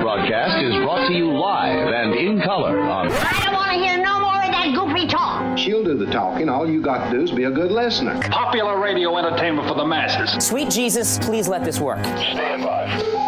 broadcast is brought to you live and in color on... I don't want to hear no more of that goofy talk. She'll do the talking. All you got to do is be a good listener. Popular radio entertainment for the masses. Sweet Jesus, please let this work. Stand by.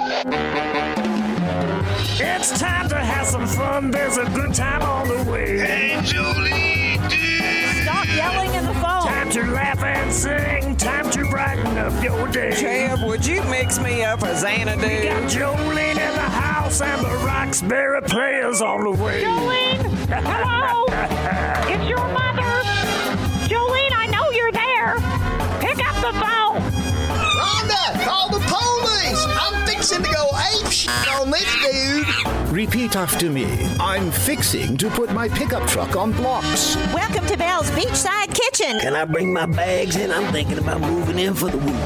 It's time to have some fun. There's a good time on the way. Hey, Julie, Stop yelling in the phone. Time to laugh and sing. Time to brighten up your day. Chab, would you mix me up a Xanadu? We got Jolene in the house and the Roxbury players on the way. Jolene! Hello! It's your mother! Jolene, I know you're there! Pick up the phone! Rhonda, call the police! I'm fixing to go apeshit on this dude! Repeat after me. I'm fixing to put my pickup truck on blocks. Welcome to Belle's Beachside Kitchen. Can I bring my bags in? I'm thinking about moving in for the week.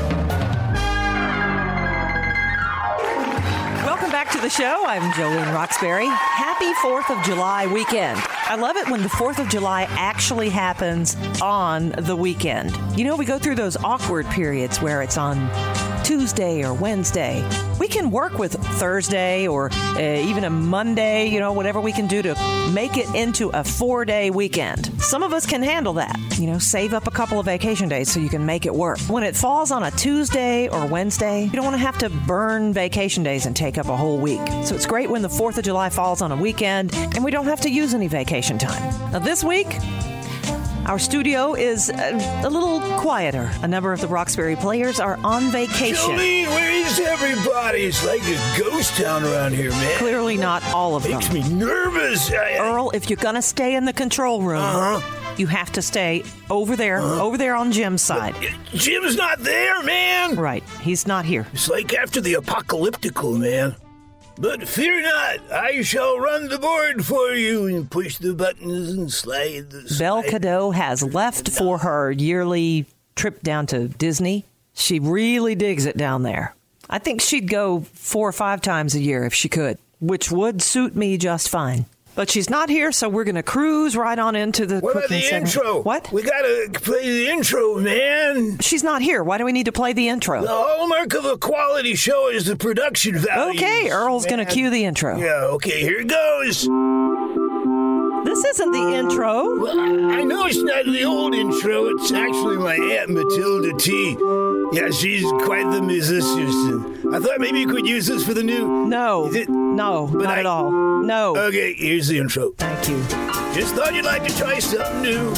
Welcome back to the show. I'm Jolene Roxbury. Happy 4th of July weekend. I love it when the 4th of July actually happens on the weekend. You know, we go through those awkward periods where it's on Tuesday or Wednesday. We can work with Thursday or even a Monday, you know, whatever we can do to make it into a 4-day weekend. Some of us can handle that, you know, save up a couple of vacation days so you can make it work. When it falls on a Tuesday or Wednesday, you don't want to have to burn vacation days and take up a whole week. So it's great when the 4th of July falls on a weekend and we don't have to use any vacation time. Now this week, our studio is a little quieter. A number of the Roxbury players are on vacation. Jolene, where is everybody? It's like a ghost town around here, man. Clearly not all of them. Makes me nervous. Earl, if you're going to stay in the control room, you have to stay over there on Jim's side. Jim's not there, man. Right. He's not here. It's like after the apocalyptical, man. But fear not, I shall run the board for you and push the buttons and slide the slide. Belle Cadeau has left for her yearly trip down to Disney. She really digs it down there. I think she'd go 4 or 5 times a year if she could, which would suit me just fine. But she's not here, so we're going to cruise right on into the What about cooking the segment. intro? What? We got to play the intro, man. She's not here. Why do we need to play the intro? The hallmark of a quality show is the production value. Okay, Earl's going to cue the intro. Yeah, okay, here it goes. This isn't the intro. Well, I know it's not the old intro. It's actually my Aunt Matilda T. Yeah, she's quite the musician. I thought maybe you could use this for the new... No, not at all. No. Okay, here's the intro. Thank you. Just thought you'd like to try something new.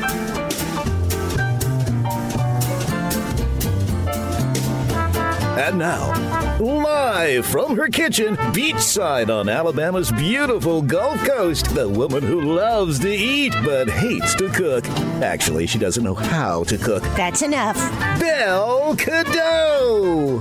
And now, live from her kitchen, beachside on Alabama's beautiful Gulf Coast, the woman who loves to eat but hates to cook. Actually, she doesn't know how to cook. That's enough. Belle Cadeau!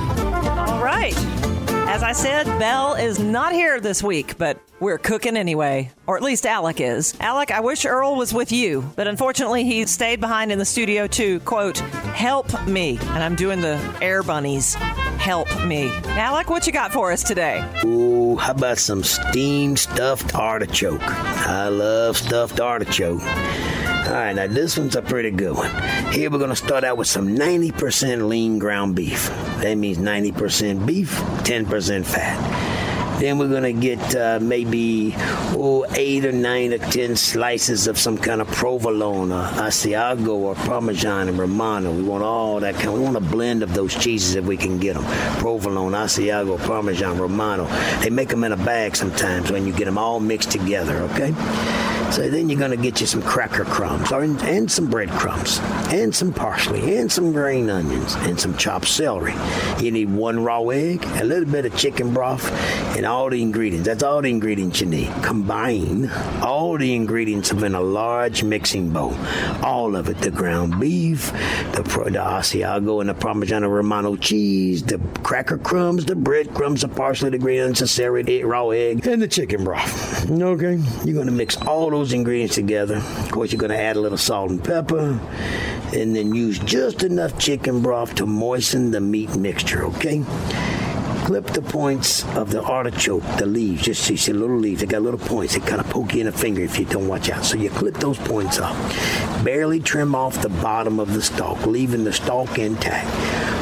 All right. As I said, Belle is not here this week, but we're cooking anyway. Or at least Alec is. Alec, I wish Earl was with you, but unfortunately he stayed behind in the studio to, quote, help me. And I'm doing the air bunnies. Help me. Alec, what you got for us today? Ooh, how about some steamed stuffed artichoke? I love stuffed artichoke. All right, now this one's a pretty good one. Here we're going to start out with some 90% lean ground beef. That means 90% beef, 10% fat. Then we're going to get maybe 8 or 9 or 10 slices of some kind of provolone or Asiago or Parmesan and Romano. We want all that kind. We want a blend of those cheeses if we can get them. Provolone, Asiago, Parmesan, Romano. They make them in a bag sometimes when you get them all mixed together, okay? So then you're going to get you some cracker crumbs and some breadcrumbs and some parsley and some green onions and some chopped celery. You need 1 raw egg, a little bit of chicken broth, and all the ingredients. That's all the ingredients you need. Combine all the ingredients in a large mixing bowl. All of it. The ground beef, the Asiago and the Parmesan Romano cheese, the cracker crumbs, the breadcrumbs, the parsley, the green onions, the celery, the raw egg, and the chicken broth. Okay? You're going to mix all those ingredients together. Of course, you're going to add a little salt and pepper, and then use just enough chicken broth to moisten the meat mixture, okay? Clip the points of the artichoke, the leaves. Just see little leaves. They got little points. They kind of poke you in the finger if you don't watch out. So you clip those points off. Barely trim off the bottom of the stalk, leaving the stalk intact.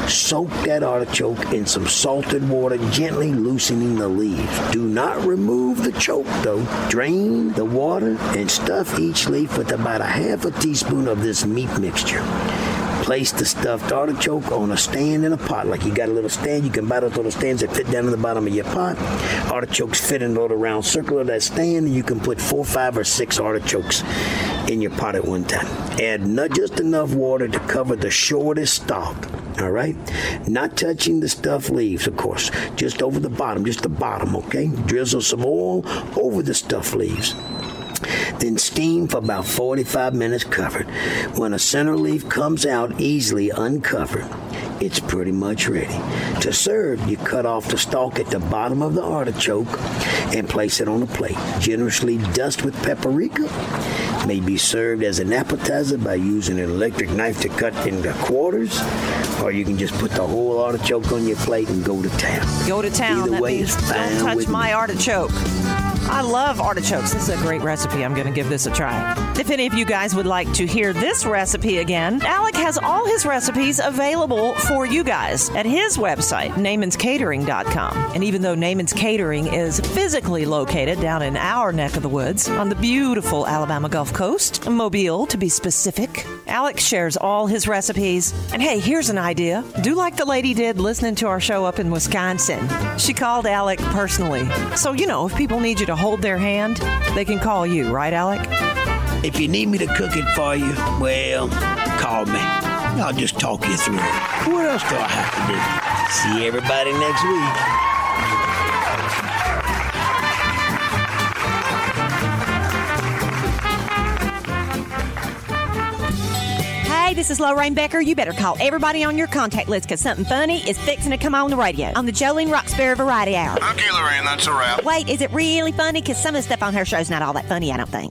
Soak that artichoke in some salted water, gently loosening the leaves. Do not remove the choke, though. Drain the water and stuff each leaf with about a half a teaspoon of this meat mixture. Place the stuffed artichoke on a stand in a pot. Like you got a little stand, you can buy those little stands that fit down in the bottom of your pot. Artichokes fit in a little round circle of that stand, and you can put 4, 5, or 6 artichokes in your pot at one time. Add not just enough water to cover the shortest stalk. All right? Not touching the stuffed leaves, of course. Just over the bottom, just the bottom, okay? Drizzle some oil over the stuffed leaves. Then steam for about 45 minutes covered. When a center leaf comes out easily uncovered, it's pretty much ready. To serve, you cut off the stalk at the bottom of the artichoke and place it on a plate. Generously dust with paprika. May be served as an appetizer by using an electric knife to cut into quarters, or you can just put the whole artichoke on your plate and go to town. Go to town. Either That way, means it's fine don't touch with my me. artichoke. I love artichokes. This is a great recipe. I'm going to give this a try. If any of you guys would like to hear this recipe again, Alec has all his recipes available for you guys at his website, Naaman'sCatering.com. And even though Naaman's Catering is physically located down in our neck of the woods on the beautiful Alabama Gulf Coast, Mobile to be specific, Alec shares all his recipes. And hey, here's an idea. Do like the lady did listening to our show up in Wisconsin. She called Alec personally. So, if people need you to hold their hand, they can call you, right, Alec? If you need me to cook it for you, well, call me. I'll just talk you through it. What else do I have to do? See everybody next week. Hey, this is Lorraine Becker. You better call everybody on your contact list because something funny is fixing to come on the radio on the Jolene Roxbury Variety Hour. Okay, Lorraine, that's a wrap. Wait, is it really funny? Because some of the stuff on her show's not all that funny, I don't think.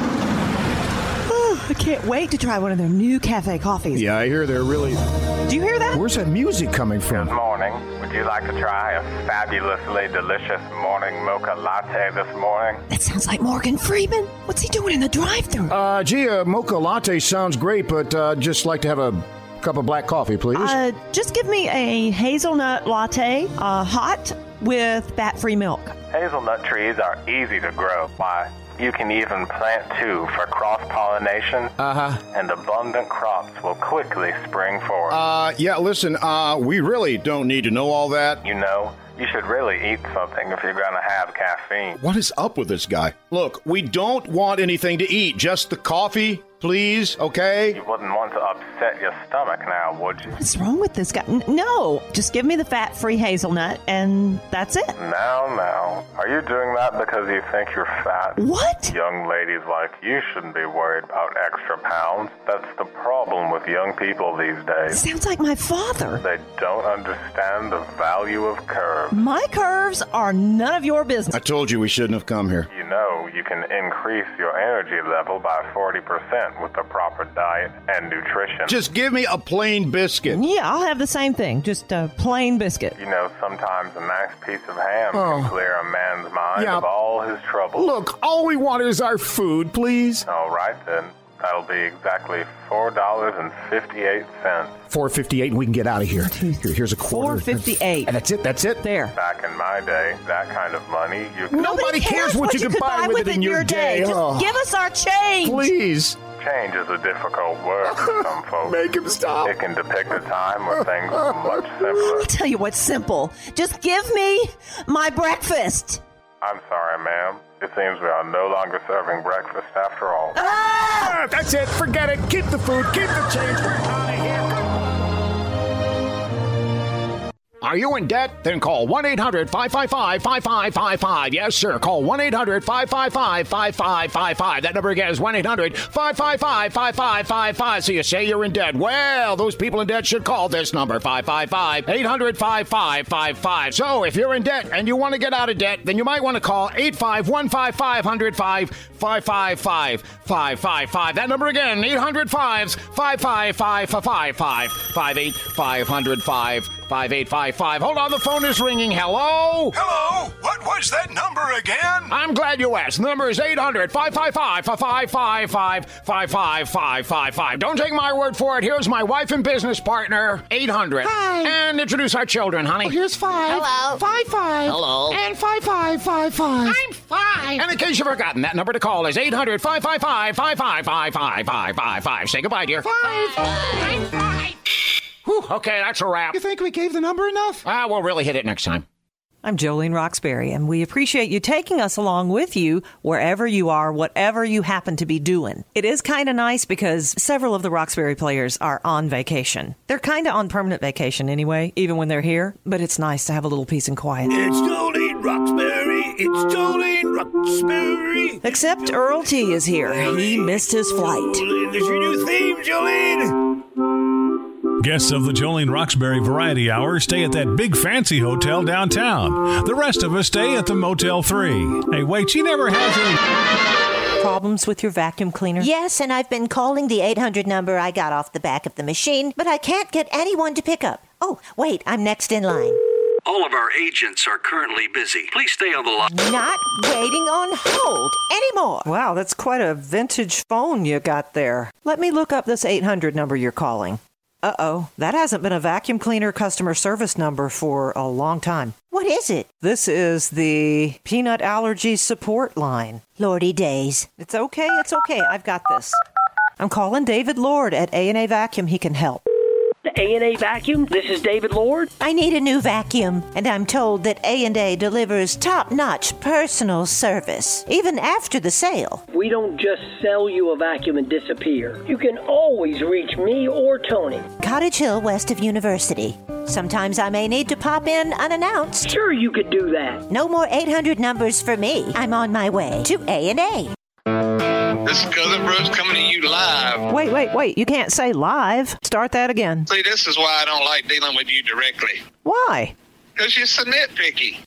I can't wait to try one of their new cafe coffees. Yeah, I hear they're really... Do you hear that? Where's that music coming from? Good morning. Would you like to try a fabulously delicious morning mocha latte this morning? That sounds like Morgan Freeman. What's he doing in the drive-thru? Gee, a mocha latte sounds great, but just like to have a cup of black coffee, please. Just give me a hazelnut latte, hot, with fat-free milk. Hazelnut trees are easy to grow. Why, you can even plant 2 for cross-pollination. And abundant crops will quickly spring forth. Yeah, listen, we really don't need to know all that. You should really eat something if you're going to have caffeine. What is up with this guy? Look, we don't want anything to eat, just the coffee, please, okay? You wouldn't want to upset your stomach now, would you? What's wrong with this guy? No, just give me the fat-free hazelnut, and that's it. Now, are you doing that because you think you're fat? What? Young ladies like you shouldn't be worried about extra pounds. That's the problem with young people these days. Sounds like my father. They don't understand the value of curves. My curves are none of your business. I told you we shouldn't have come here. You can increase your energy level by 40% with the proper diet and nutrition. Just give me a plain biscuit. Yeah, I'll have the same thing. Just a plain biscuit. Sometimes a nice piece of ham can clear a man's mind of all his troubles. Look, all we want is our food, please. All right, then. That'll be exactly $4.58. $4.58, and we can get out of here. Here's a quarter. $4.58. And that's it. There. Back in my day, that kind of money, you could... Nobody cares what you could buy with it in your day. Just give us our change. Please. Change is a difficult word for some folks. Make him stop. It can depict a time where things were much simpler. I'll tell you what's simple. Just give me my breakfast. I'm sorry, ma'am. It seems we are no longer serving breakfast after all. That's it. Forget it. Keep the food. Keep the change. We're out of here. Are you in debt? Then call 1-800-555-5555. Yes, sir. Call 1-800-555-5555. That number again is 1-800-555-5555. So you say you're in debt. Well, those people in debt should call this number, 555-800-5555. So if you're in debt and you want to get out of debt, then you might want to call 851-555-555. That number again, 800-555-555. 58-500-55855. Hold on, the phone is ringing. Hello? Hello? What What's that number again? I'm glad you asked. The number is 800-555-5555. Don't take my word for it. Here's my wife and business partner, 800. Hi. And introduce our children, honey. Oh, here's 5. Hello. 55. Hello. And 5555. I'm 5. And in case you've forgotten, that number to call is 800-555-5555. Say goodbye, dear. 5. I'm 5. Whew, okay, that's a wrap. You think we gave the number enough? We'll really hit it next time. I'm Jolene Roxbury, and we appreciate you taking us along with you wherever you are, whatever you happen to be doing. It is kind of nice because several of the Roxbury players are on vacation. They're kind of on permanent vacation anyway, even when they're here, but it's nice to have a little peace and quiet. It's Jolene Roxbury. It's Jolene Roxbury. Except Earl T is here. He missed his flight. Jolene, there's your new theme, Jolene. Guests of the Jolene Roxbury Variety Hour stay at that big fancy hotel downtown. The rest of us stay at the Motel 3. Hey, wait, she never has any problems with your vacuum cleaner? Yes, and I've been calling the 800 number I got off the back of the machine, but I can't get anyone to pick up. Oh, wait, I'm next in line. All of our agents are currently busy. Please stay on the line. Not waiting on hold anymore. Wow, that's quite a vintage phone you got there. Let me look up this 800 number you're calling. Uh-oh, that hasn't been a vacuum cleaner customer service number for a long time. What is it? This is the peanut allergy support line. Lordy days. It's okay. I've got this. I'm calling David Lord at A&A Vacuum. He can help. The A&A Vacuum? This is David Lord. I need a new vacuum, and I'm told that A&A delivers top-notch personal service, even after the sale. We don't just sell you a vacuum and disappear. You can always reach me or Tony. Cottage Hill, west of University. Sometimes I may need to pop in unannounced. Sure, you could do that. No more 800 numbers for me. I'm on my way to A&A. This is Cousin Bruce coming to you live. Wait. You can't say live. Start that again. See, this is why I don't like dealing with you directly. Why? Because you're so nitpicky.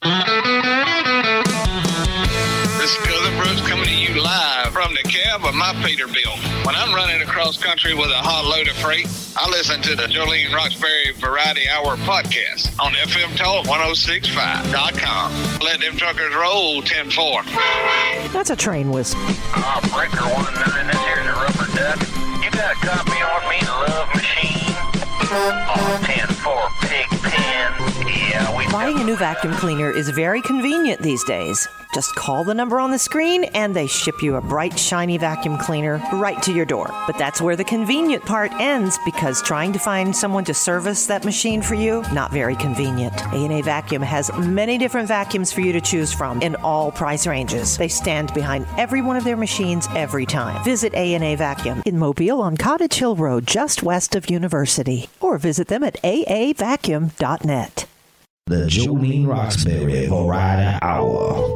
This is Cousin Bruce coming to you live from the cab of my Peterbilt. When I'm running across country with a hot load of freight, I listen to the Jolene Roxbury Variety Hour podcast on FM Talk 1065.com. Let them truckers roll 10-4. That's a train whistle. Breaker 19, this here's a rubber duck. You got a copy on me, Love Machine? On 10-4 Pig Pen. Yeah, Buying a new vacuum cleaner is very convenient these days. Just call the number on the screen and they ship you a bright, shiny vacuum cleaner right to your door. But that's where the convenient part ends, because trying to find someone to service that machine for you, not very convenient. A&A Vacuum has many different vacuums for you to choose from in all price ranges. They stand behind every one of their machines every time. Visit A&A Vacuum in Mobile on Cottage Hill Road, just west of University. Or visit them at aavacuum.net. The Jolene Roxbury Variety Hour.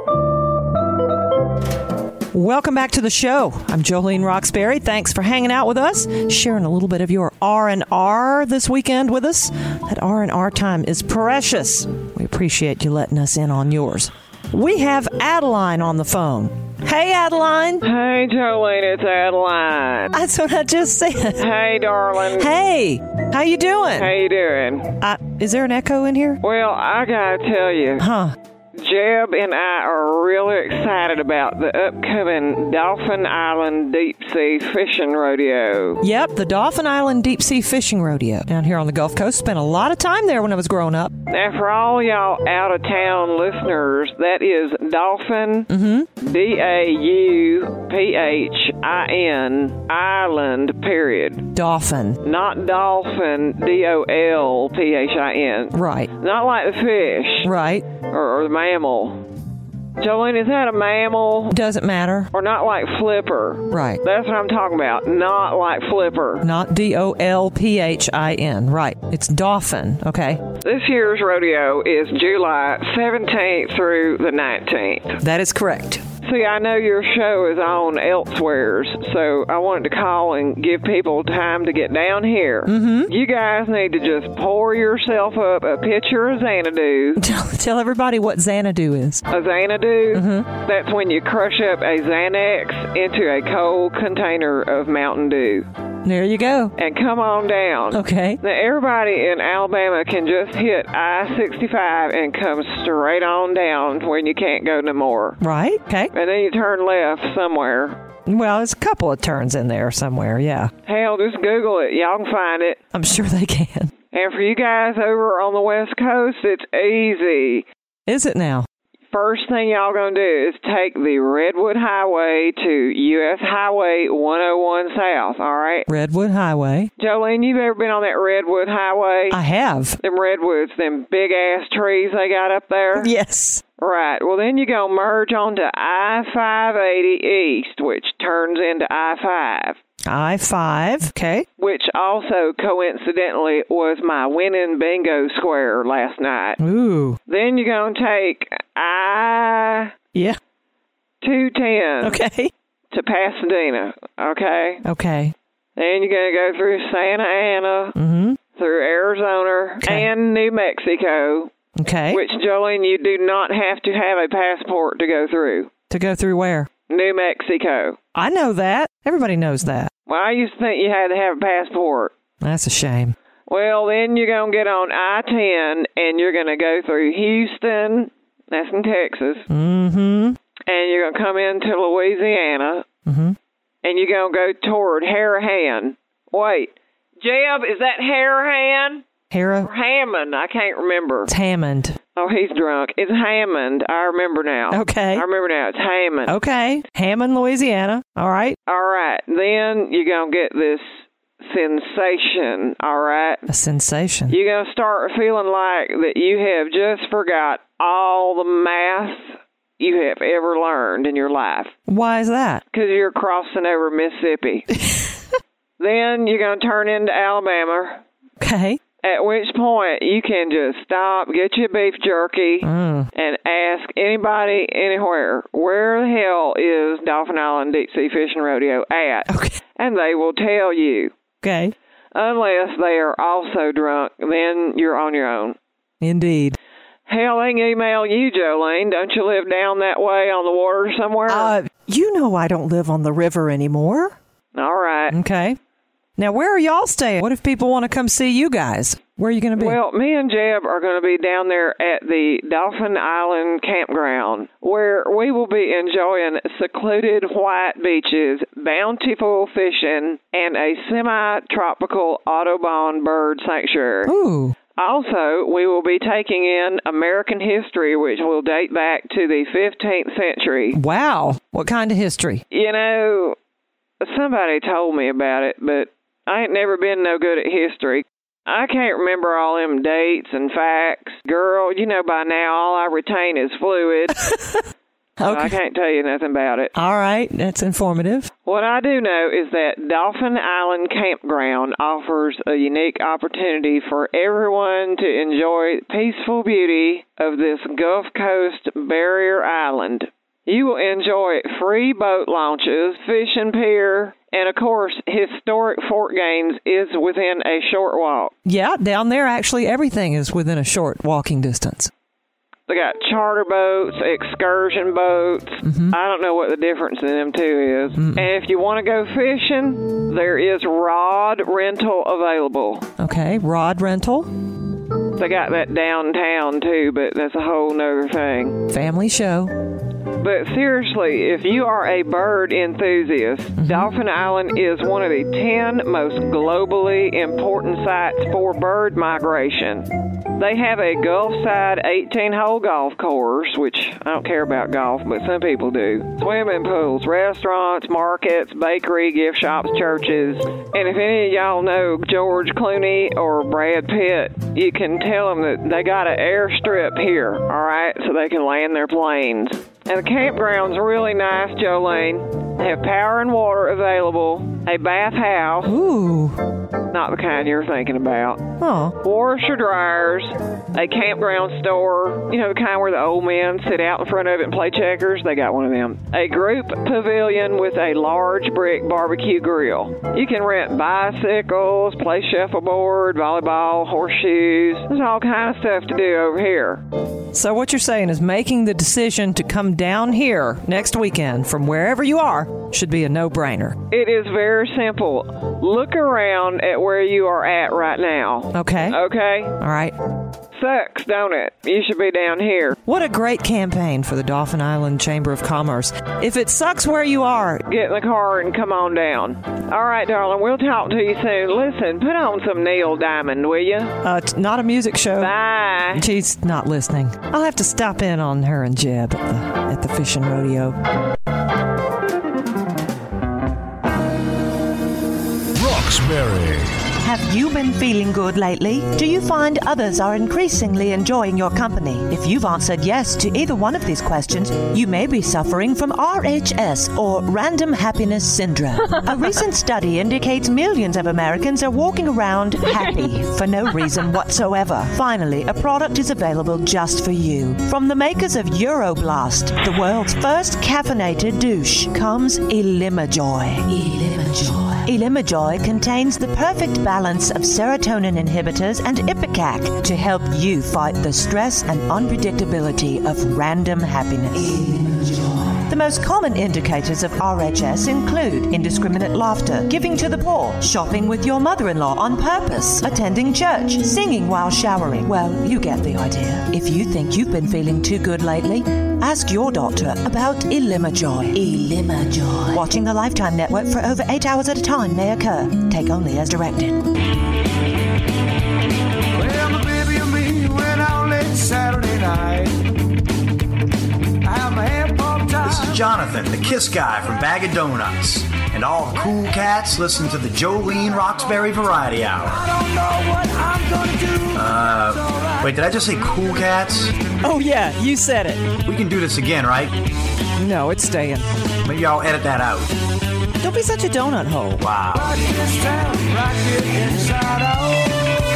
Welcome back to the show. I'm Jolene Roxbury. Thanks for hanging out with us, sharing a little bit of your R&R this weekend with us. That R&R time is precious. We appreciate you letting us in on yours. We have Adeline on the phone. Hey, Adeline. Hey, Jolene, it's Adeline. That's what I just said. Hey, darling. Hey, how you doing? How you doing? Is there an echo in here? Well, I gotta tell you. Huh. Jeb and I are really excited about the upcoming Dauphin Island Deep Sea Fishing Rodeo. Yep, the Dauphin Island Deep Sea Fishing Rodeo down here on the Gulf Coast. Spent a lot of time there when I was growing up. Now, for all y'all out-of-town listeners, that is Dauphin, D-A-U-P-H-I-N, Island, period. Dauphin. Not dolphin, D-O-L-P-H-I-N. Right. Not like the fish. Right. Or the mammal. Jolene, is that a mammal? Doesn't matter. Or not like Flipper? Right. That's what I'm talking about. Not like Flipper. Not D-O-L-P-H-I-N. Right. It's Dauphin. Okay. This year's rodeo is July 17th through the 19th. That is correct. See, I know your show is on elsewhere, so I wanted to call and give people time to get down here. Mm-hmm. You guys need to just pour yourself up a pitcher of Xanadu. Tell everybody what Xanadu is. A Xanadu? Mm-hmm. That's when you crush up a Xanax into a cold container of Mountain Dew. There you go. And come on down. Okay. Now, everybody in Alabama can just hit I-65 and come straight on down when you can't go no more. Right. Okay. And then you turn left somewhere. Well, there's a couple of turns in there somewhere, yeah. Hell, just Google it. Y'all can find it. I'm sure they can. And for you guys over on the West Coast, it's easy. Is it now? First thing y'all gonna do is take the Redwood Highway to U.S. Highway 101 South, all right? Redwood Highway. Jolene, you've ever been on that Redwood Highway? I have. Them redwoods, them big-ass trees they got up there? Yes. Right. Well, then you're going to merge onto I-580 East, which turns into I-5. I-5, okay. Which also, coincidentally, was my winning bingo square last night. Ooh. Then you're going to take Yeah. 210. Okay. To Pasadena, okay? Okay. Then you're going to go through Santa Ana, through Arizona, and New Mexico. Okay. Which, Jolene, you do not have to have a passport to go through. To go through where? New Mexico. I know that. Everybody knows that. Well, I used to think you had to have a passport. That's a shame. Well, then you're going to get on I-10, and you're going to go through Houston. That's in Texas. Mm-hmm. And you're going to come into Louisiana. Mm-hmm. And you're going to go toward Harahan. Wait. Jeb, is that Harahan? Hammond. I can't remember. It's Hammond. Oh, he's drunk. It's Hammond. I remember now. Okay. I remember now. It's Hammond. Okay. Hammond, Louisiana. All right. All right. Then you're going to get this sensation. All right. A sensation. You're going to start feeling like that you have just forgot all the math you have ever learned in your life. Why is that? Because you're crossing over Mississippi. Then you're going to turn into Alabama. Okay. At which point, you can just stop, get your beef jerky, and ask anybody anywhere, where the hell is Dauphin Island Deep Sea Fishing Rodeo at? Okay. And they will tell you. Okay. Unless they are also drunk, then you're on your own. Indeed. Hell, they can email you, Jolene. Don't you live down that way on the water somewhere? You know I don't live on the river anymore. All right. Okay. Now, where are y'all staying? What if people want to come see you guys? Where are you going to be? Well, me and Jeb are going to be down there at the Dauphin Island Campground, where we will be enjoying secluded white beaches, bountiful fishing, and a semi-tropical Audubon bird sanctuary. Ooh. Also, we will be taking in American history, which will date back to the 15th century. Wow. What kind of history? You know, somebody told me about it, but I ain't never been no good at history. I can't remember all them dates and facts. Girl, you know by now all I retain is fluid. So I can't tell you nothing about it. All right. That's informative. What I do know is that Dauphin Island Campground offers a unique opportunity for everyone to enjoy the peaceful beauty of this Gulf Coast barrier island. You will enjoy free boat launches, fishing pier, and, of course, historic Fort Gaines is within a short walk. Yeah, down there, actually, everything is within a short walking distance. They got charter boats, excursion boats. I don't know what the difference in them two is. And if you want to go fishing, there is rod rental available. Okay, rod rental. They got that downtown, too, but that's a whole nother thing. Family show. But seriously, if you are a bird enthusiast, Dauphin Island is one of the 10 most globally important sites for bird migration. They have a Gulfside 18-hole golf course, which I don't care about golf, but some people do. Swimming pools, restaurants, markets, bakery, gift shops, churches. And if any of y'all know George Clooney or Brad Pitt, you can tell them that they got an airstrip here, all right, so they can land their planes. And the campground's really nice, Jolene. They have power and water available, a bathhouse. Ooh. not the kind you're thinking about. Oh. Washer dryers, a campground store, you know, the kind where the old men sit out in front of it and play checkers. They got one of them. A group pavilion with a large brick barbecue grill. You can rent bicycles, play shuffleboard, volleyball, horseshoes. There's all kind of stuff to do over here. So what you're saying is making the decision to come down here next weekend from wherever you are should be a no-brainer. It is very simple. Look around at where you are at right now. Okay. Okay? All right. Sucks, don't it? You should be down here. What a great campaign for the Dauphin Island Chamber of Commerce. If it sucks where you are, get in the car and come on down. All right, darling, we'll talk to you soon. Listen, put on some Neil Diamond, will you? Not a music show. Bye. She's not listening. I'll have to stop in on her and Jeb at the fishing rodeo. Roxbury. Have you been feeling good lately? Do you find others are increasingly enjoying your company? If you've answered yes to either one of these questions, you may be suffering from RHS, or Random Happiness Syndrome. A recent study indicates millions of Americans are walking around happy for no reason whatsoever. Finally, a product is available just for you. From the makers of Euroblast, the world's first caffeinated douche, comes Elimajoy. Elimajoy contains the perfect balance of serotonin inhibitors and Ipecac to help you fight the stress and unpredictability of random happiness. The most common indicators of RHS include indiscriminate laughter, giving to the poor, shopping with your mother-in-law on purpose, attending church, singing while showering. Well, you get the idea. If you think you've been feeling too good lately, ask your doctor about Elimajoy. Elimajoy. Watching the Lifetime Network for over 8 hours at a time may occur. Take only as directed. Well, my baby and me went out late Saturday night. I have my hair pumped tight. This is Jonathan, the Kiss Guy from Bag of Donuts. And all the cool cats listen to the Jolene Roxbury Variety Hour. I don't know what I'm gonna do. Wait, did I just say cool cats? Oh, yeah, you said it. We can do this again, right? No, it's staying. Maybe I'll edit that out. Don't be such a donut hole. Wow. Right in this town, right here inside out.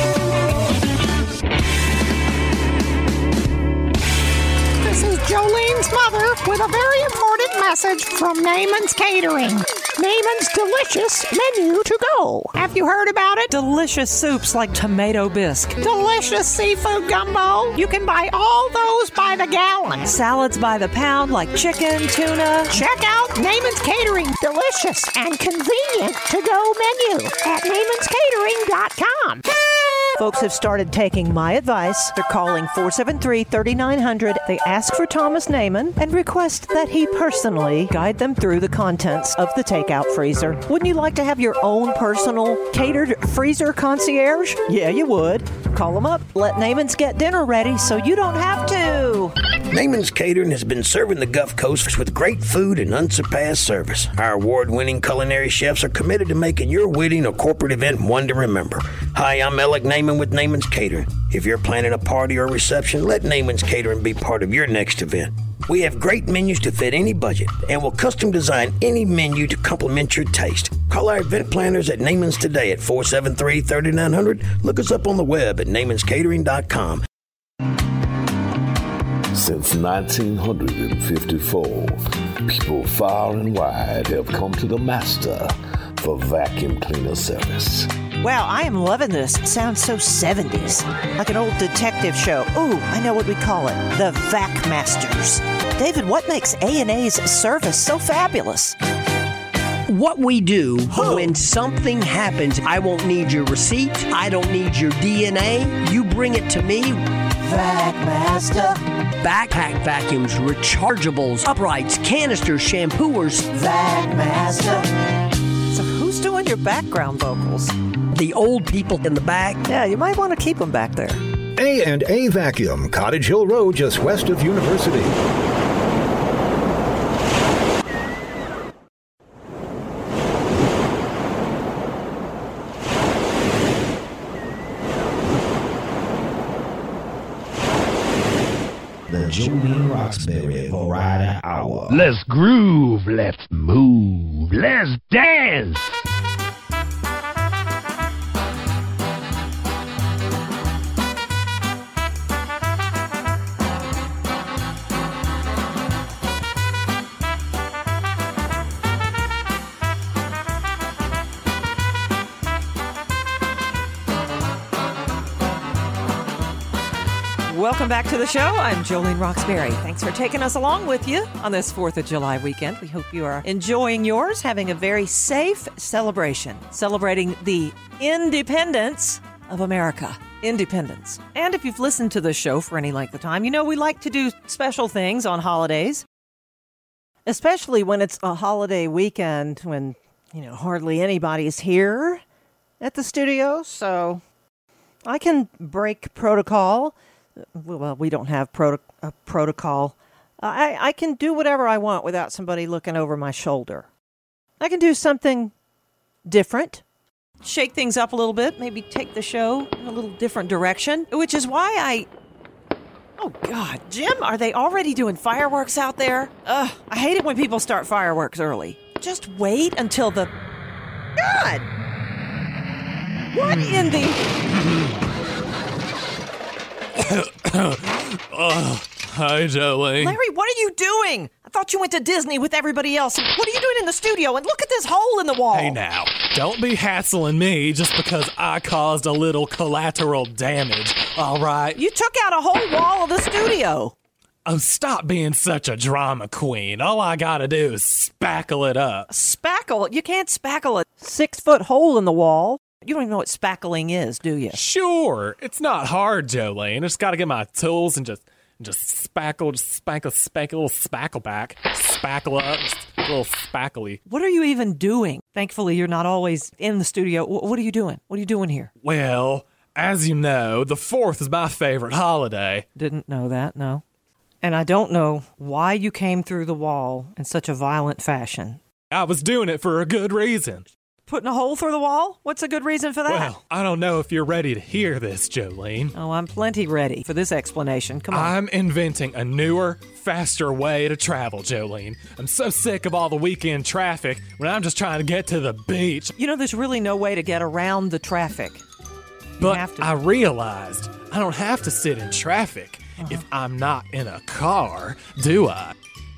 This is Jolene's mother with a very important message from Naaman's Catering. Naaman's delicious menu to go. Have you heard about it? Delicious soups like tomato bisque. Delicious seafood gumbo. You can buy all those by the gallon. Salads by the pound like chicken, tuna. Check out Naaman's Catering. Delicious and convenient to-go menu at Naaman'sCatering.com. Folks have started taking my advice. They're calling 473-3900. They ask for Thomas Naaman and request that he personally guide them through the contents of the takeout freezer. Wouldn't you like to have your own personal catered freezer concierge? Yeah, you would. Call them up. Let Naaman's get dinner ready so you don't have to. Naaman's Catering has been serving the Gulf Coast with great food and unsurpassed service. Our award-winning culinary chefs are committed to making your wedding or corporate event one to remember. Hi, I'm Alec Naaman with Naaman's Catering. If you're planning a party or reception, let Naaman's Catering be part of your next event. We have great menus to fit any budget and will custom design any menu to complement your taste. Call our event planners at Naaman's today at 473-3900. Look us up on the web at Naaman'sCatering.com. Since 1954, people far and wide have come to the master for vacuum cleaner service. Wow, I am loving this. It sounds so 70s. Like an old detective show. Ooh, I know what we call it. The Vac Masters. David, what makes A&A's service so fabulous? What we do when something happens, I won't need your receipt. I don't need your DNA. You bring it to me. Vac Master. Backpack vacuums, rechargeables, uprights, canisters, shampooers. Vac Master. So who's doing your background vocals? The old people in the back. Yeah, you might want to keep them back there. A&A Vacuum, Cottage Hill Road, just west of University. The Jolene Roxbury Variety Hour. Let's groove, let's move, let's dance. welcome back to the show. I'm Jolene Roxbury. Thanks for taking us along with you on this 4th of July weekend. We hope you are enjoying yours, having a very safe celebration, celebrating the independence of America. Independence. And if you've listened to the show for any length of time, you know we like to do special things on holidays, especially when it's a holiday weekend when, hardly anybody's here at the studio. So I can break protocol. Well, we don't have a protocol. I can do whatever I want without somebody looking over my shoulder. I can do something different, shake things up a little bit, maybe take the show in a little different direction, which is why Oh, God, Jim, are they already doing fireworks out there? Ugh, I hate it when people start fireworks early. Just wait until the... God! What in the... Hi, Joey. Larry, what are you doing? I thought you went to Disney with everybody else. What are you doing in the studio? And look at this hole in the wall. Hey, now, don't be hassling me just because I caused a little collateral damage, all right? You took out a whole wall of the studio. Oh, stop being such a drama queen. All I gotta do is spackle it up. Spackle? You can't spackle a 6-foot hole in the wall. You don't even know what spackling is, do you? Sure. It's not hard, Jolene. I just gotta get my tools and just spackle, little spackle back. Spackle up, just a little spackly. What are you even doing? Thankfully, you're not always in the studio. What are you doing? What are you doing here? Well, as you know, the 4th is my favorite holiday. Didn't know that, no. And I don't know why you came through the wall in such a violent fashion. I was doing it for a good reason. Putting a hole through the wall? What's a good reason for that? Well, I don't know if you're ready to hear this, Jolene. Oh, I'm plenty ready for this explanation. Come on. I'm inventing a newer, faster way to travel, Jolene. I'm so sick of all the weekend traffic when I'm just trying to get to the beach. You know, there's really no way to get around the traffic. But I realized I don't have to sit in traffic if I'm not in a car, do I?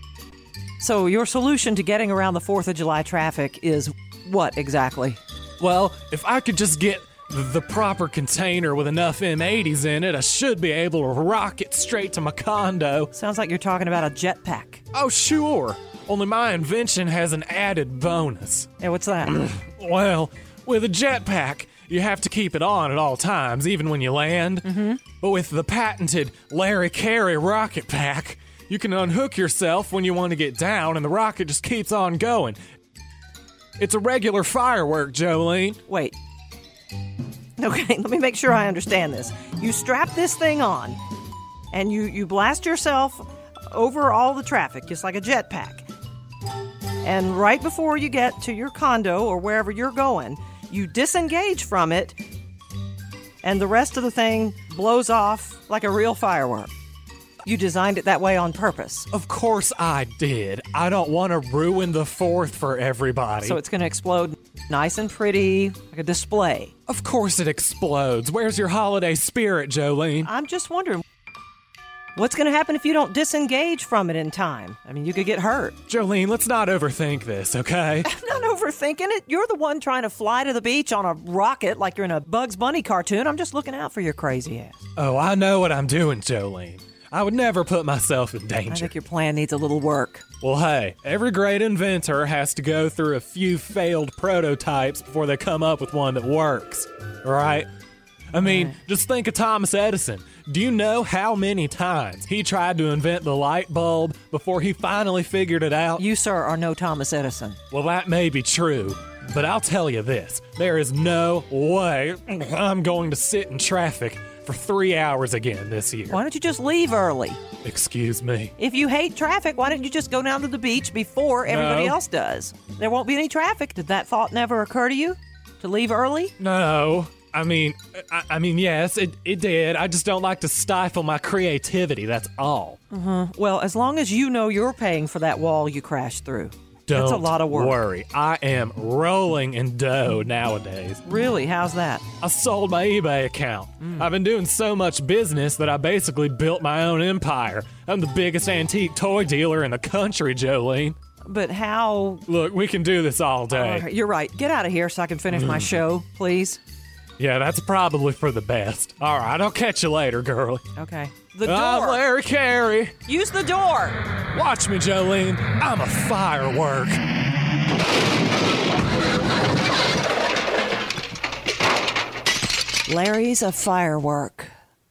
So your solution to getting around the 4th of July traffic is... what exactly? Well, if I could just get the proper container with enough M80s in it, I should be able to rocket straight to my condo. Sounds like you're talking about a jetpack. Oh, sure. Only my invention has an added bonus. Yeah, what's that? Well, with a jetpack, you have to keep it on at all times, even when you land. Mm-hmm. But with the patented Larry Carey rocket pack, you can unhook yourself when you want to get down, and the rocket just keeps on going. It's a regular firework, Jolene. Wait. Okay, let me make sure I understand this. You strap this thing on, and you blast yourself over all the traffic, just like a jetpack. And right before you get to your condo or wherever you're going, you disengage from it, and the rest of the thing blows off like a real firework. You designed it that way on purpose. Of course I did. I don't want to ruin the 4th for everybody. So it's going to explode nice and pretty, like a display. Of course it explodes. Where's your holiday spirit, Jolene? I'm just wondering, what's going to happen if you don't disengage from it in time? I mean, you could get hurt. Jolene, let's not overthink this, okay? I'm not overthinking it. You're the one trying to fly to the beach on a rocket like you're in a Bugs Bunny cartoon. I'm just looking out for your crazy ass. Oh, I know what I'm doing, Jolene. I would never put myself in danger. I think your plan needs a little work. Well, hey, every great inventor has to go through a few failed prototypes before they come up with one that works, right? I mean, just think of Thomas Edison. Do you know how many times he tried to invent the light bulb before he finally figured it out? You, sir, are no Thomas Edison. Well, that may be true, but I'll tell you this. There is no way I'm going to sit in traffic for 3 hours again this year. Why don't you just leave early? Excuse me? If you hate traffic, why don't you just go down to the beach before everybody else does? There won't be any traffic. Did that thought never occur to you? To leave early? No. I mean, yes, it did. I just don't like to stifle my creativity, that's all. Well, as long as you know you're paying for that wall you crashed through. That's a lot of work. Don't worry. I am rolling in dough nowadays. Really? How's that? I sold my eBay account. I've been doing so much business that I basically built my own empire. I'm the biggest antique toy dealer in the country, Jolene. But how... Look, we can do this all day. You're right. Get out of here so I can finish my show, please. Yeah, that's probably for the best. All right, I'll catch you later, girlie. Okay. The door. I'm Larry Carey. Use the door. Watch me, Jolene. I'm a firework. Larry's a firework.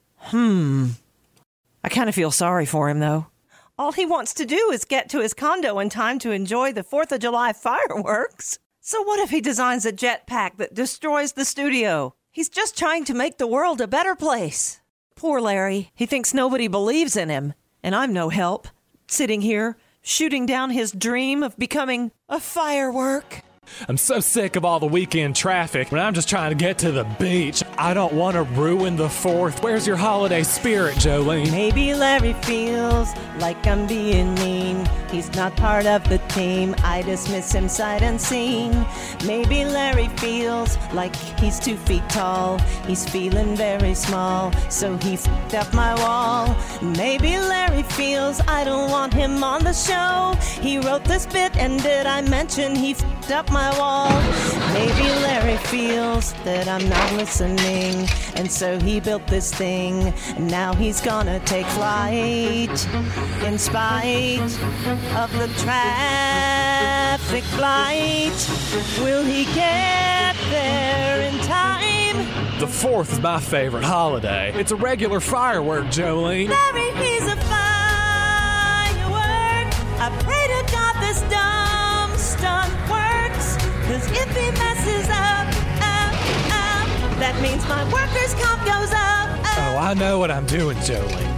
I kind of feel sorry for him, though. All he wants to do is get to his condo in time to enjoy the 4th of July fireworks. So what if he designs a jetpack that destroys the studio? He's just trying to make the world a better place. Poor Larry. He thinks nobody believes in him. And I'm no help. Sitting here, shooting down his dream of becoming a firework. I'm so sick of all the weekend traffic when I'm just trying to get to the beach. I don't want to ruin the 4th. Where's your holiday spirit, Jolene? Maybe Larry feels like I'm being mean. He's not part of the team. I dismiss him sight unseen. Maybe Larry feels like he's 2 feet tall. He's feeling very small, so he f***ed up my wall. Maybe Larry feels I don't want him on the show. He wrote this bit, and did I mention he f***ed up my wall? Maybe Larry feels that I'm not listening, and so he built this thing, and now he's gonna take flight in spite of the traffic light. Will he get there in time? The 4th is my favorite holiday. It's a regular firework, Jolene. Larry, he's a firework. I pray to God this dumb stunt works, 'cause if he messes up, that means my workers' comp goes up. Oh, I know what I'm doing, Jolene.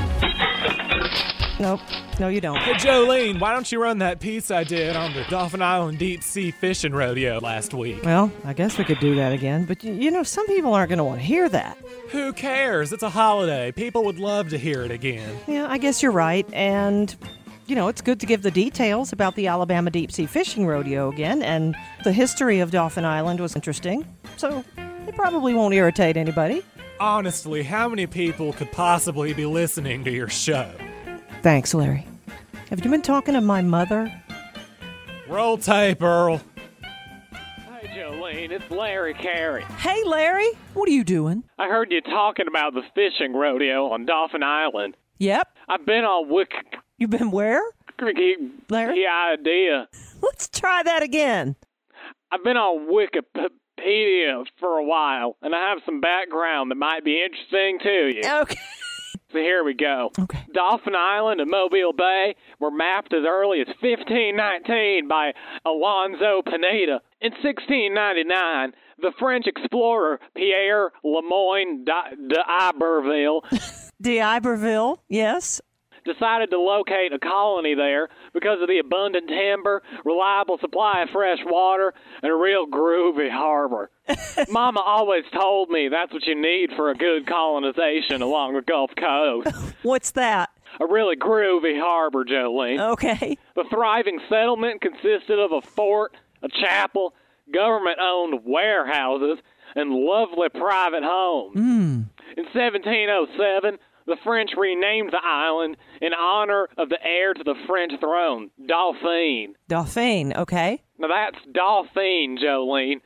Nope. No, you don't. Hey, Jolene, why don't you run that piece I did on the Dauphin Island Deep Sea Fishing Rodeo last week? Well, I guess we could do that again, but you know, some people aren't going to want to hear that. Who cares? It's a holiday. People would love to hear it again. Yeah, I guess you're right, and you know, it's good to give the details about the Alabama Deep Sea Fishing Rodeo again, and the history of Dauphin Island was interesting, so it probably won't irritate anybody. Honestly, how many people could possibly be listening to your show? Thanks, Larry. Have you been talking to my mother? Roll tape, Earl. Hey, Jolene, it's Larry Carey. Hey, Larry. What are you doing? I heard you talking about the fishing rodeo on Dauphin Island. Yep. I've been on You've been where? Larry? Idea. Let's try that again. I've been on Wikipedia for a while, and I have some background that might be interesting to you. Okay. So here we go. Okay. Dauphin Island and Mobile Bay were mapped as early as 1519 by Alonzo Pineda. In 1699, the French explorer Pierre Lemoyne d'Iberville D'Iberville, yes, decided to locate a colony there because of the abundant timber, reliable supply of fresh water, and a real groovy harbor. Mama always told me that's what you need for a good colonization along the Gulf Coast. What's that? A really groovy harbor, Jolene. Okay. The thriving settlement consisted of a fort, a chapel, government-owned warehouses, and lovely private homes. In 1707, the French renamed the island in honor of the heir to the French throne, Dauphine. Dauphine, okay. Now that's Dauphine, Jolene.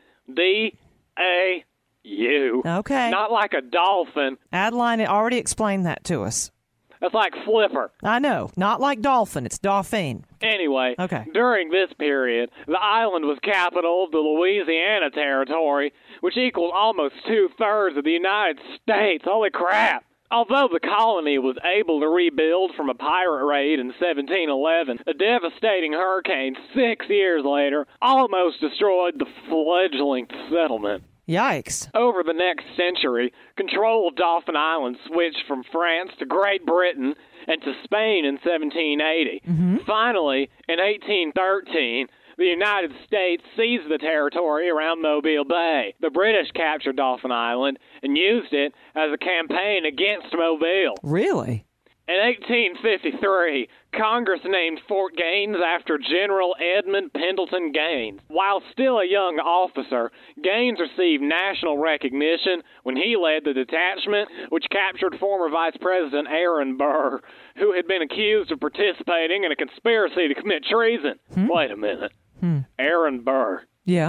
D-A-U. Okay. Not like a dolphin. Adeline already explained that to us. That's like Flipper. I know. Not like dolphin. It's Dauphine. Anyway, okay. During this period, the island was capital of the Louisiana Territory, which equaled almost 2/3 of the United States. Holy crap! Although the colony was able to rebuild from a pirate raid in 1711, a devastating hurricane 6 years later almost destroyed the fledgling settlement. Yikes. Over the next century, control of Dauphin Island switched from France to Great Britain and to Spain in 1780. Finally, in 1813, the United States seized the territory around Mobile Bay. The British captured Dauphin Island and used it as a campaign against Mobile. Really? In 1853, Congress named Fort Gaines after General Edmund Pendleton Gaines. While still a young officer, Gaines received national recognition when he led the detachment which captured former Vice President Aaron Burr, who had been accused of participating in a conspiracy to commit treason. Wait a minute. Aaron Burr. Yeah.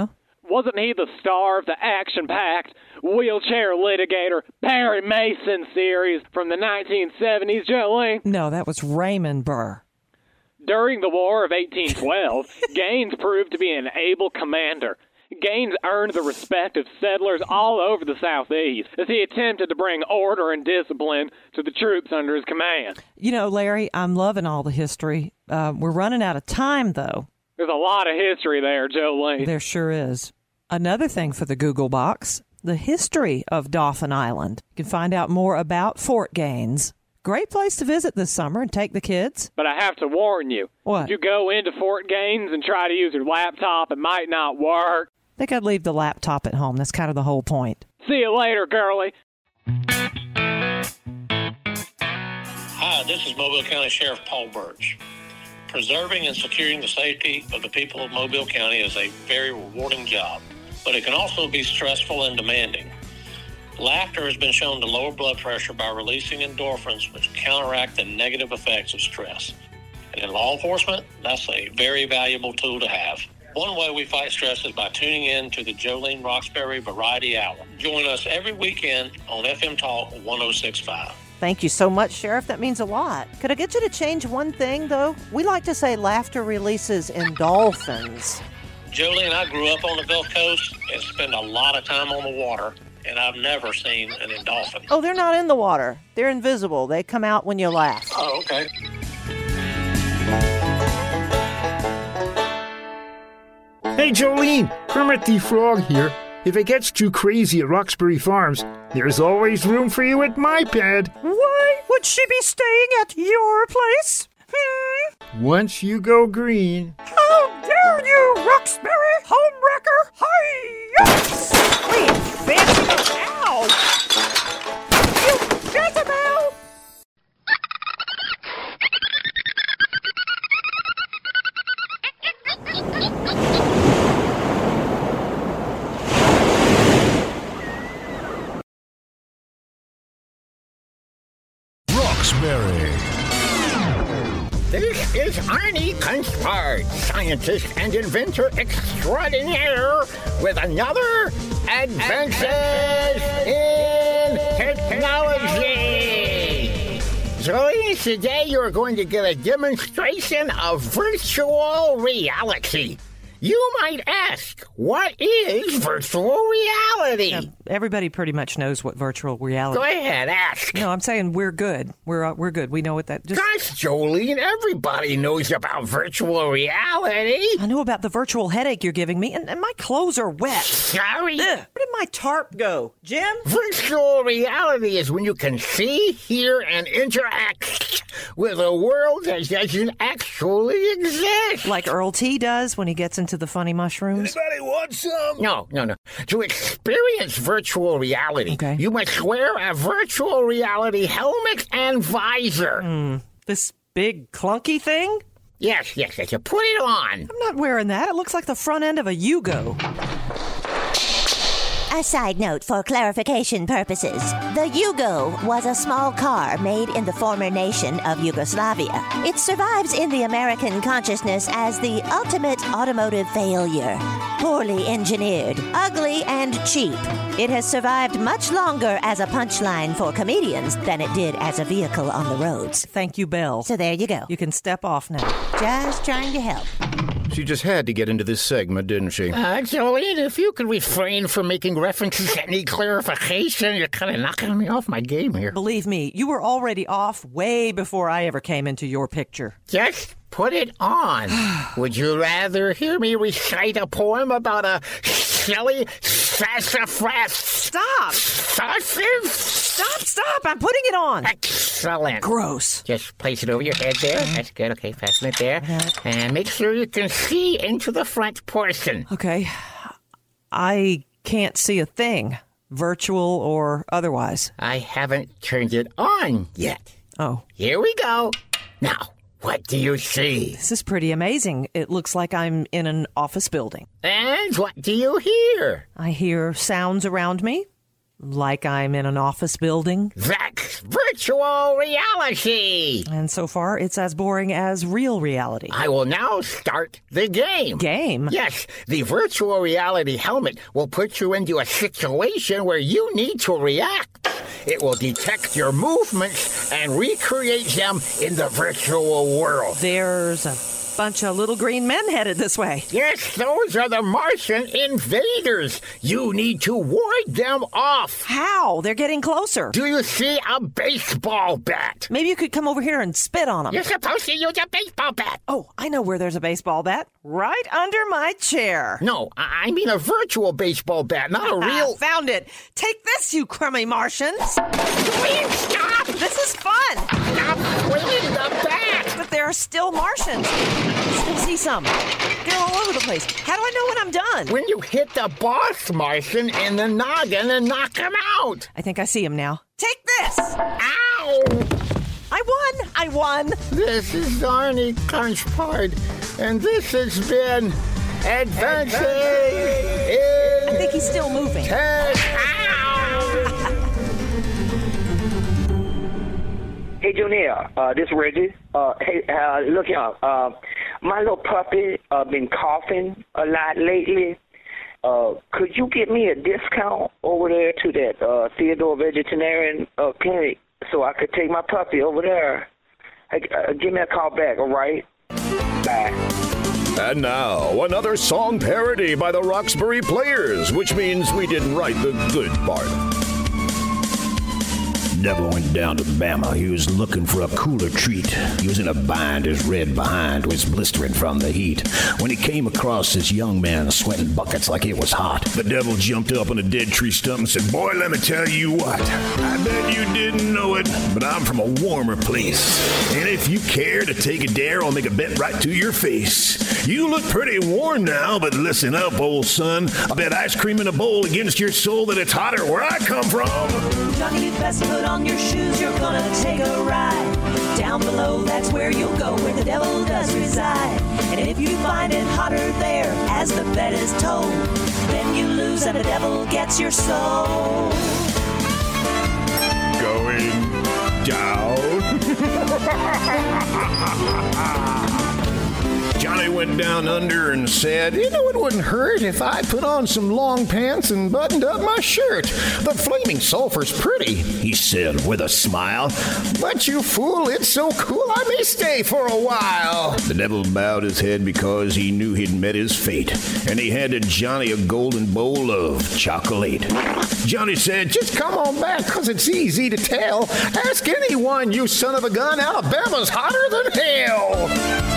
Wasn't he the star of the action-packed, wheelchair litigator Perry Mason series from the 1970s, Jolene? No, that was Raymond Burr. During the War of 1812, Gaines proved to be an able commander. Gaines earned the respect of settlers all over the Southeast as he attempted to bring order and discipline to the troops under his command. You know, Larry, I'm loving all the history. We're running out of time, though. There's a lot of history there, Jolene. There sure is. Another thing for the Google box, the history of Dauphin Island. You can find out more about Fort Gaines. Great place to visit this summer and take the kids. But I have to warn you. What? If you go into Fort Gaines and try to use your laptop, it might not work. I think I'd leave the laptop at home. That's kind of the whole point. See you later, girlie. Hi, this is Mobile County Sheriff Paul Birch. Preserving and securing the safety of the people of Mobile County is a very rewarding job, but it can also be stressful and demanding. Laughter has been shown to lower blood pressure by releasing endorphins, which counteract the negative effects of stress. And in law enforcement, that's a very valuable tool to have. One way we fight stress is by tuning in to the Jolene Roxbury Variety Hour. Join us every weekend on FM Talk 106.5. Thank you so much, Sheriff. That means a lot. Could I get you to change one thing, though? We like to say laughter releases endorphins. Jolene, I grew up on the Gulf Coast and spend a lot of time on the water, and I've never seen an endorphin. Oh, they're not in the water. They're invisible. They come out when you laugh. Oh, okay. Hey, Jolene, Kermit the Frog here. If it gets too crazy at Roxbury Farms, there's always room for you at my pad. Why would she be staying at your place? Once you go green. How dare you, Roxbury homewrecker! Hi-yes! Wait, fancy ow! You Jezebel! Roxbury. This is Arnie Kunstford, scientist and inventor extraordinaire, with another Advances in Technology. Jolene, today you're going to get a demonstration of virtual reality. You might ask, what is virtual reality? Everybody pretty much knows what virtual reality. Go ahead, ask. No, I'm saying we're good. We're good. We know what that. Gosh, Jolene, everybody knows about virtual reality. I know about the virtual headache you're giving me, and my clothes are wet. Sorry. Ugh. Where did my tarp go, Jim? Virtual reality is when you can see, hear, and interact with a world that doesn't actually exist. Like Earl T does when he gets into the funny mushrooms. Anybody want some? No. To experience virtual reality, you must wear a virtual reality helmet and visor. This big clunky thing? Yes. You put it on. I'm not wearing that. It looks like the front end of a Yugo. A side note for clarification purposes. The Yugo was a small car made in the former nation of Yugoslavia. It survives in the American consciousness as the ultimate automotive failure. Poorly engineered, ugly, and cheap. It has survived much longer as a punchline for comedians than it did as a vehicle on the roads. Thank you, Belle. So there you go. You can step off now. Just trying to help. She just had to get into this segment, didn't she? Jolene, if you could refrain from making references that need clarification, you're kind of knocking me off my game here. Believe me, you were already off way before I ever came into your picture. Just put it on. Would you rather hear me recite a poem about a silly sassafras? Stop! Stop! I'm putting it on. Excellent. Gross. Just place it over your head there. That's good. Okay, fasten it there. And make sure you can see into the front portion. Okay. I can't see a thing, virtual or otherwise. I haven't turned it on yet. Oh. Here we go. Now, what do you see? This is pretty amazing. It looks like I'm in an office building. And what do you hear? I hear sounds around me. Like I'm in an office building? That's virtual reality! And so far, it's as boring as real reality. I will now start the game. Game? Yes, the virtual reality helmet will put you into a situation where you need to react. It will detect your movements and recreate them in the virtual world. There's a bunch of little green men headed this way. Yes, those are the Martian invaders. You need to ward them off. How? They're getting closer. Do you see a baseball bat? Maybe you could come over here and spit on them. You're supposed to use a baseball bat. Oh, I know where there's a baseball bat. Right under my chair. No, I mean a virtual baseball bat, not a real... Found it. Take this, you crummy Martians. Please stop! This is fun. Stop swinging the bat! But there are still Martians. I still see some. They're all over the place. How do I know when I'm done? When you hit the boss Martian in the noggin and knock him out. I think I see him now. Take this! Ow! I won! This is Arnie Crunchpard, and this has been Advancing in... I think he's still moving. Hey, Junior, this is Reggie. Hey, look here. My little puppy been coughing a lot lately. Could you get me a discount over there to that Theodore Veterinarian Clinic so I could take my puppy over there? Hey, give me a call back, all right? Bye. And now, another song parody by the Roxbury Players, which means we didn't write the good part. Devil went down to Bama. He was looking for a cooler treat. He was in a bind. His red behind was blistering from the heat. When he came across this young man sweating buckets like it was hot, the devil jumped up on a dead tree stump and said, "Boy, let me tell you what. I bet you didn't know it, but I'm from a warmer place. And if you care to take a dare, I'll make a bet right to your face. You look pretty warm now, but listen up, old son. I bet ice cream in a bowl against your soul that it's hotter where I come from." Johnny, you best put on your shoes, you're gonna take a ride. Down below, that's where you'll go, where the devil does reside. And if you find it hotter there, as the bet is told, then you lose and the devil gets your soul. Going down. Johnny went down under and said, "You know, it wouldn't hurt if I put on some long pants and buttoned up my shirt. The flaming sulfur's pretty," he said with a smile. "But you fool, it's so cool I may stay for a while." The devil bowed his head because he knew he'd met his fate, and he handed Johnny a golden bowl of chocolate. Johnny said, "Just come on back, 'cause it's easy to tell. Ask anyone, you son of a gun, Alabama's hotter than hell."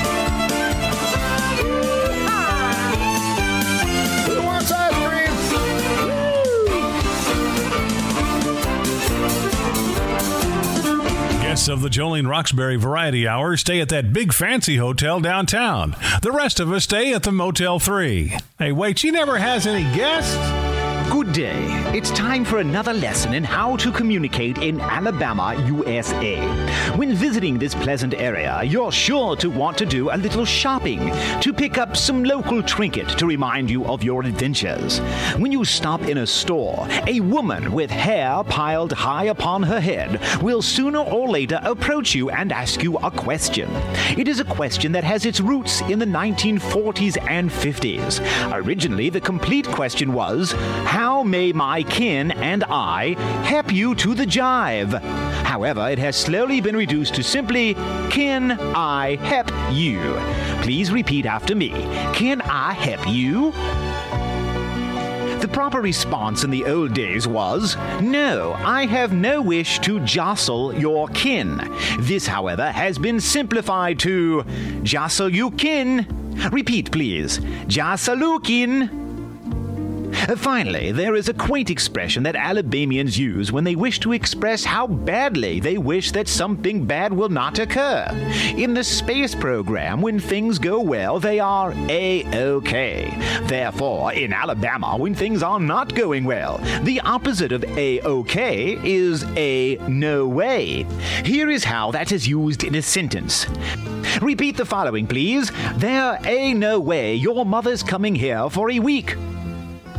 Guests of the Jolene Roxbury Variety Hour stay at that big fancy hotel downtown. The rest of us stay at the Motel 3. Hey, wait, she never has any guests? Good day. It's time for another lesson in how to communicate in Alabama, USA. When visiting this pleasant area, you're sure to want to do a little shopping to pick up some local trinket to remind you of your adventures. When you stop in a store, a woman with hair piled high upon her head will sooner or later approach you and ask you a question. It is a question that has its roots in the 1940s and 50s. Originally, the complete question was, "How may my kin and I help you to the jive?" However, it has slowly been reduced to simply, "Can I help you?" Please repeat after me. Can I help you? The proper response in the old days was, "No, I have no wish to jostle your kin." This, however, has been simplified to, "Jostle you kin." Repeat, please. "Jostle you kin." Finally, there is a quaint expression that Alabamians use when they wish to express how badly they wish that something bad will not occur. In the space program, when things go well, they are A-OK. Therefore, in Alabama, when things are not going well, the opposite of A-OK is a no way. Here is how that is used in a sentence. Repeat the following, please. "There ain't no way your mother's coming here for a week."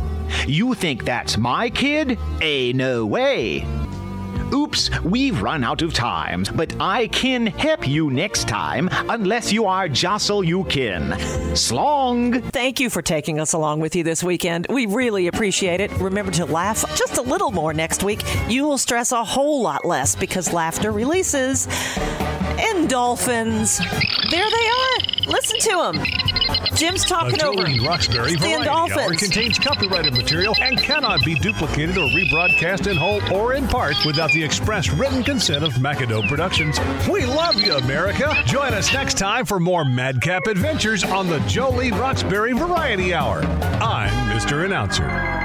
You think that's my kid? No way. Oops, we've run out of time, but I can help you next time, unless you are Jocelyn Yukin. Slong! Thank you for taking us along with you this weekend. We really appreciate it. Remember to laugh just a little more next week. You will stress a whole lot less because laughter releases endorphins. There they are. Listen to them. Jim's talking over. The Jolene Roxbury Variety Hour dolphins. contains copyrighted material and cannot be duplicated or rebroadcast in whole or in part without the express written consent of McAdobe Productions. We love you, America. Join us next time for more madcap adventures on the Jolene Roxbury Variety Hour. I'm Mr. Announcer.